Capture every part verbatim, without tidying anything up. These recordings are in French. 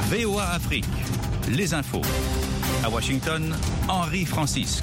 V O A Afrique, les infos. À Washington, Henri Francisque.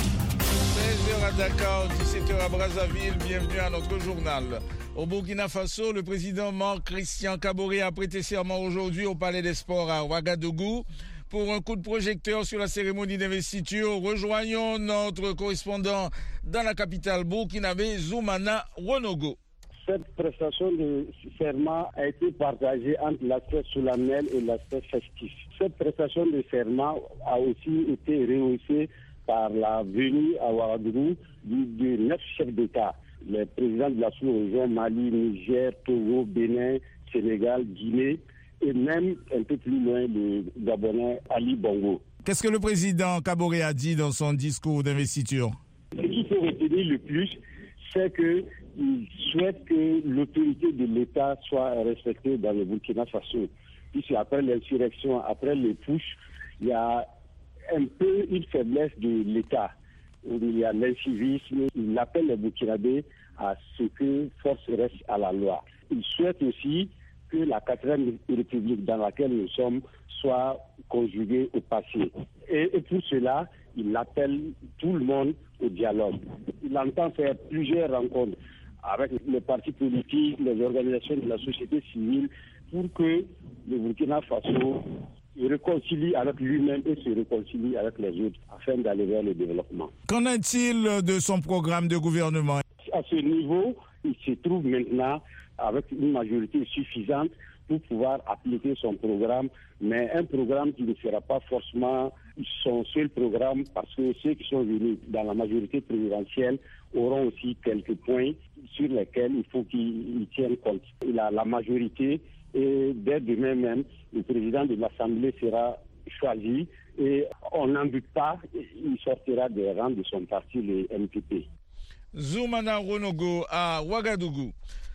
seize heures à Dakar, dix-sept heures à Brazzaville, bienvenue à notre journal. Au Burkina Faso, le président Marc-Christian Kaboré a prêté serment aujourd'hui au Palais des Sports à Ouagadougou. Pour un coup de projecteur sur la cérémonie d'investiture, rejoignons notre correspondant dans la capitale burkinabé, Zoumana Ronogo. Cette prestation de serment a été partagée entre l'aspect solennel et l'aspect festif. Cette prestation de serment a aussi été rehaussée par la venue à Ouagadougou de neuf chefs d'État. Les présidents de la sous-région Mali, Niger, Togo, Bénin, Sénégal, Guinée et même un peu plus loin le Gabonais Ali Bongo. Qu'est-ce que le président Kaboré a dit dans son discours d'investiture? Ce qu'il faut retenir le plus, c'est qu'il souhaite que l'autorité de l'État soit respectée dans le Burkina Faso. Puisque après l'insurrection, après les pushs, il y a un peu une faiblesse de l'État. Il y a l'incivisme. Il appelle les Burkinabés à ce que force reste à la loi. Il souhaite aussi que la quatrième République dans laquelle nous sommes soit conjuguée au passé. Et, et pour cela, il appelle tout le monde au dialogue. Il entend faire plusieurs rencontres avec les partis politiques, les organisations de la société civile, pour que le Burkina Faso se réconcilie avec lui-même et se réconcilie avec les autres, afin d'aller vers le développement. Qu'en est-il de son programme de gouvernement? À ce niveau, il se trouve maintenant avec une majorité suffisante pour pouvoir appliquer son programme, mais un programme qui ne sera pas forcément son seul programme, parce que ceux qui sont venus dans la majorité présidentielle auront aussi quelques points sur lesquels il faut qu'ils tiennent compte. Il a la majorité et dès demain même, le président de l'Assemblée sera choisi et on n'en doute pas, il sortira des rangs de son parti, le M P P. Zoumana Ronogo à Ouagadougou.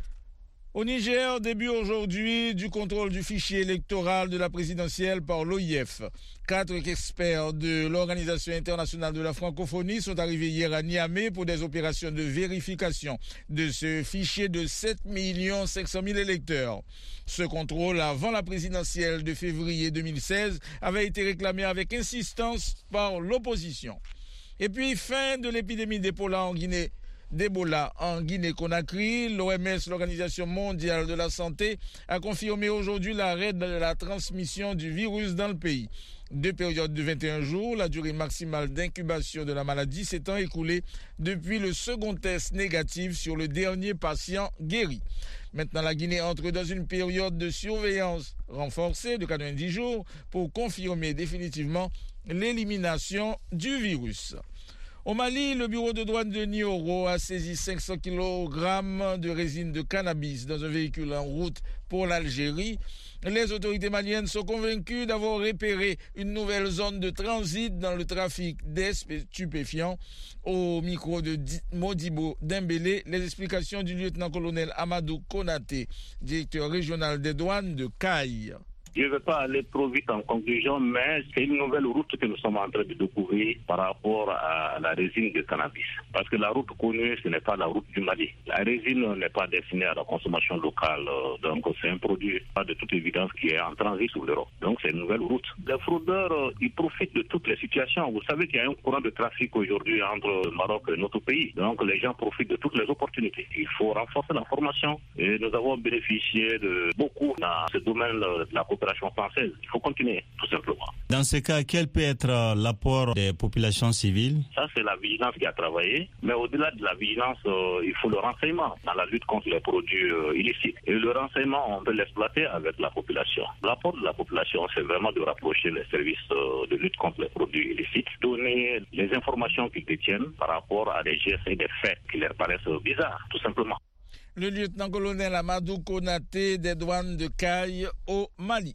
Au Niger, début aujourd'hui du contrôle du fichier électoral de la présidentielle par l'O I F. Quatre experts de l'Organisation internationale de la francophonie sont arrivés hier à Niamey pour des opérations de vérification de ce fichier de sept millions cinq cent mille électeurs. Ce contrôle avant la présidentielle de février deux mille seize avait été réclamé avec insistance par l'opposition. Et puis, fin de l'épidémie d'Ebola en Guinée. d'Ebola en Guinée-Conakry. L'O M S, l'Organisation mondiale de la santé, a confirmé aujourd'hui l'arrêt de la transmission du virus dans le pays. Deux périodes de vingt et un jours, la durée maximale d'incubation de la maladie s'étant écoulée depuis le second test négatif sur le dernier patient guéri. Maintenant, la Guinée entre dans une période de surveillance renforcée de quatre-vingt-dix jours pour confirmer définitivement l'élimination du virus. Au Mali, le bureau de douane de Nioro a saisi cinq cents kilogrammes de résine de cannabis dans un véhicule en route pour l'Algérie. Les autorités maliennes sont convaincues d'avoir repéré une nouvelle zone de transit dans le trafic des stupéfiants. Au micro de Modibo Dembélé, les explications du lieutenant-colonel Amadou Konaté, directeur régional des douanes de Caille. Je ne vais pas aller trop vite en conclusion, mais c'est une nouvelle route que nous sommes en train de découvrir par rapport à la résine de cannabis. Parce que la route connue, ce n'est pas la route du Mali. La résine n'est pas destinée à la consommation locale, donc c'est un produit, pas de toute évidence, qui est en transit sur l'Europe. Donc c'est une nouvelle route. Les fraudeurs, ils profitent de toutes les situations. Vous savez qu'il y a un courant de trafic aujourd'hui entre le Maroc et notre pays. Donc les gens profitent de toutes les opportunités. Il faut renforcer la formation et nous avons bénéficié de beaucoup dans ce domaine de la coopération française. Il faut continuer, tout simplement. Dans ce cas, quel peut être l'apport des populations civiles? Ça, c'est la vigilance qui a travaillé. Mais au-delà de la vigilance, euh, il faut le renseignement dans la lutte contre les produits euh, illicites. Et le renseignement, on peut l'exploiter avec la population. L'apport de la population, c'est vraiment de rapprocher les services euh, de lutte contre les produits illicites, donner les informations qu'ils détiennent par rapport à des gestes et des faits qui leur paraissent bizarres, tout simplement. Le lieutenant-colonel Amadou Konaté des douanes de Caille au Mali.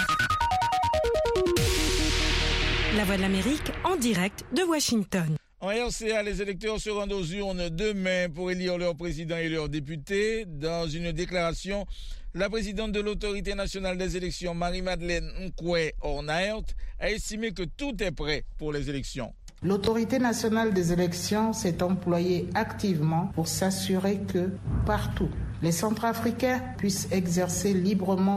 La Voix de l'Amérique en direct de Washington. En R C A, les électeurs se rendent aux urnes demain pour élire leur président et leurs députés. Dans une déclaration, la présidente de l'Autorité nationale des élections, Marie-Madeleine Nkwe Ornaert, a estimé que tout est prêt pour les élections. L'Autorité nationale des élections s'est employée activement pour s'assurer que, partout, les Centrafricains puissent exercer librement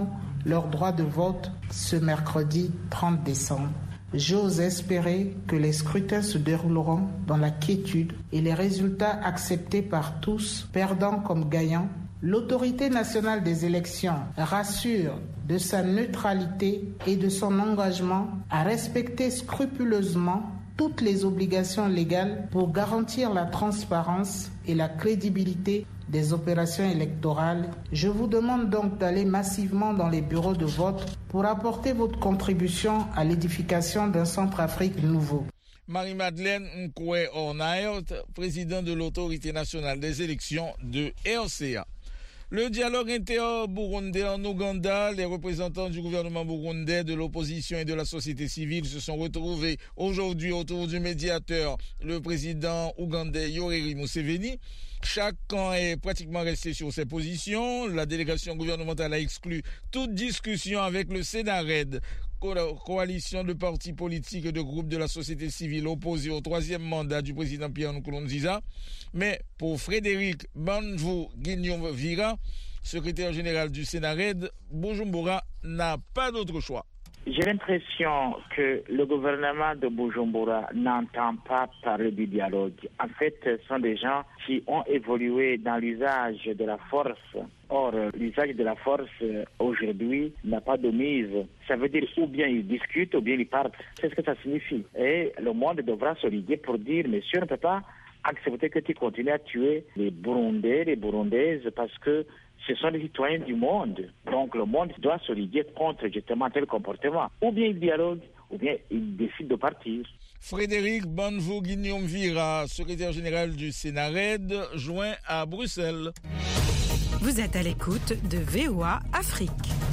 leur droit de vote ce mercredi trente décembre. J'ose espérer que les scrutins se dérouleront dans la quiétude et les résultats acceptés par tous, perdants comme gagnants. L'autorité nationale des élections rassure de sa neutralité et de son engagement à respecter scrupuleusement toutes les obligations légales pour garantir la transparence et la crédibilité des opérations électorales. Je vous demande donc d'aller massivement dans les bureaux de vote pour apporter votre contribution à l'édification d'un Centrafrique nouveau. Marie-Madeleine Nkwe Ornaert, président de l'Autorité nationale des élections de R C A. Le dialogue inter-burundais en Ouganda, les représentants du gouvernement burundais, de l'opposition et de la société civile se sont retrouvés aujourd'hui autour du médiateur, le président ougandais Yoweri Museveni. Chaque camp est pratiquement resté sur ses positions. La délégation gouvernementale a exclu toute discussion avec le Sénarède, coalition de partis politiques et de groupes de la société civile opposés au troisième mandat du président Pierre Nkurunziza. Mais pour Frédéric Banvu-Guignon-Vira, secrétaire général du Sénarède, Bujumbura n'a pas d'autre choix. J'ai l'impression que le gouvernement de Bujumbura n'entend pas parler du dialogue. En fait, ce sont des gens qui ont évolué dans l'usage de la force. Or, l'usage de la force aujourd'hui n'a pas de mise. Ça veut dire ou bien ils discutent ou bien ils partent. C'est ce que ça signifie. Et le monde devra se liguer pour dire, monsieur, on ne peut pas accepter que tu continues à tuer les Burundais, les Burundaises, parce que ce sont les citoyens du monde. Donc le monde doit se liguer contre justement tel comportement. Ou bien il dialogue, ou bien il décide de partir. Frédéric Banvu-Guignon-Vira, secrétaire général du Sénarède, joint à Bruxelles. Vous êtes à l'écoute de V O A Afrique.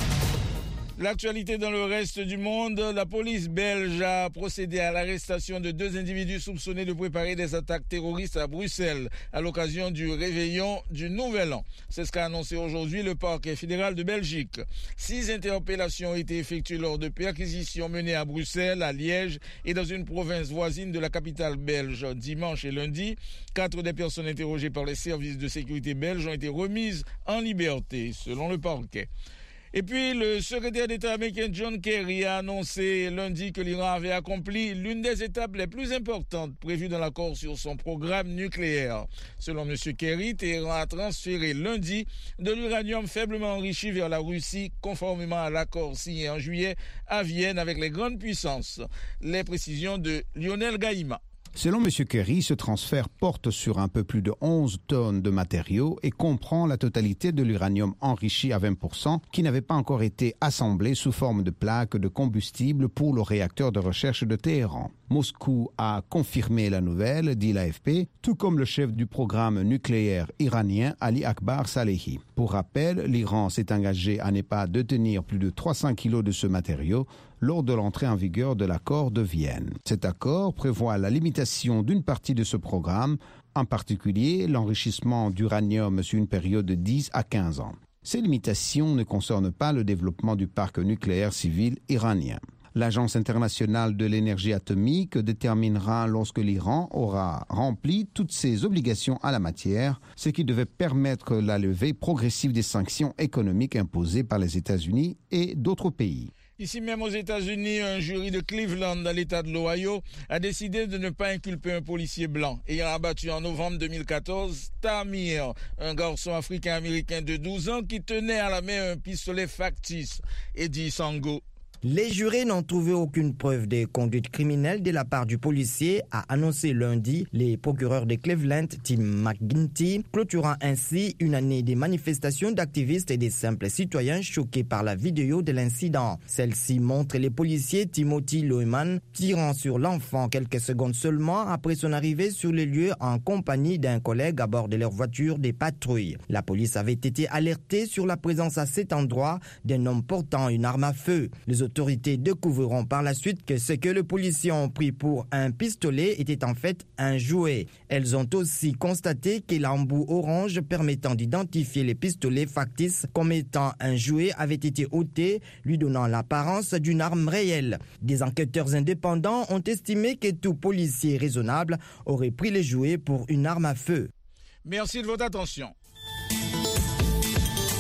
L'actualité dans le reste du monde, la police belge a procédé à l'arrestation de deux individus soupçonnés de préparer des attaques terroristes à Bruxelles à l'occasion du réveillon du Nouvel An. C'est ce qu'a annoncé aujourd'hui le parquet fédéral de Belgique. Six interpellations ont été effectuées lors de perquisitions menées à Bruxelles, à Liège et dans une province voisine de la capitale belge dimanche et lundi. Quatre des personnes interrogées par les services de sécurité belges ont été remises en liberté, selon le parquet. Et puis, le secrétaire d'État américain John Kerry a annoncé lundi que l'Iran avait accompli l'une des étapes les plus importantes prévues dans l'accord sur son programme nucléaire. Selon M. Kerry, Téhéran a transféré lundi de l'uranium faiblement enrichi vers la Russie, conformément à l'accord signé en juillet à Vienne avec les grandes puissances. Les précisions de Lionel Gaïma. Selon M. Kerry, ce transfert porte sur un peu plus de onze tonnes de matériaux et comprend la totalité de l'uranium enrichi à vingt pour cent qui n'avait pas encore été assemblé sous forme de plaques de combustible pour le réacteur de recherche de Téhéran. Moscou a confirmé la nouvelle, dit l'A F P, tout comme le chef du programme nucléaire iranien Ali Akbar Salehi. Pour rappel, l'Iran s'est engagé à ne pas détenir plus de trois cents kilos de ce matériau lors de l'entrée en vigueur de l'accord de Vienne. Cet accord prévoit la limitation d'une partie de ce programme, en particulier l'enrichissement d'uranium sur une période de dix à quinze ans. Ces limitations ne concernent pas le développement du parc nucléaire civil iranien. L'Agence internationale de l'énergie atomique déterminera lorsque l'Iran aura rempli toutes ses obligations à la matière, ce qui devait permettre la levée progressive des sanctions économiques imposées par les États-Unis et d'autres pays. Ici même aux États-Unis, un jury de Cleveland, dans l'État de l'Ohio, a décidé de ne pas inculper un policier blanc ayant abattu en novembre deux mille quatorze Tamir, un garçon africain-américain de douze ans qui tenait à la main un pistolet factice. Eddie Sango. Les jurés n'ont trouvé aucune preuve de conduite criminelle de la part du policier, a annoncé lundi les procureurs de Cleveland, Tim McGuinty, clôturant ainsi une année de manifestations d'activistes et des simples citoyens choqués par la vidéo de l'incident. Celle-ci montre les policiers Timothy Loeman tirant sur l'enfant quelques secondes seulement après son arrivée sur les lieux en compagnie d'un collègue à bord de leur voiture des patrouilles. La police avait été alertée sur la présence à cet endroit d'un homme portant une arme à feu. Les Les autorités découvriront par la suite que ce que les policiers ont pris pour un pistolet était en fait un jouet. Elles ont aussi constaté que l'embout orange permettant d'identifier les pistolets factices comme étant un jouet avait été ôté, lui donnant l'apparence d'une arme réelle. Des enquêteurs indépendants ont estimé que tout policier raisonnable aurait pris les jouets pour une arme à feu. Merci de votre attention.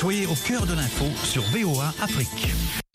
Soyez au cœur de l'info sur V O A Afrique.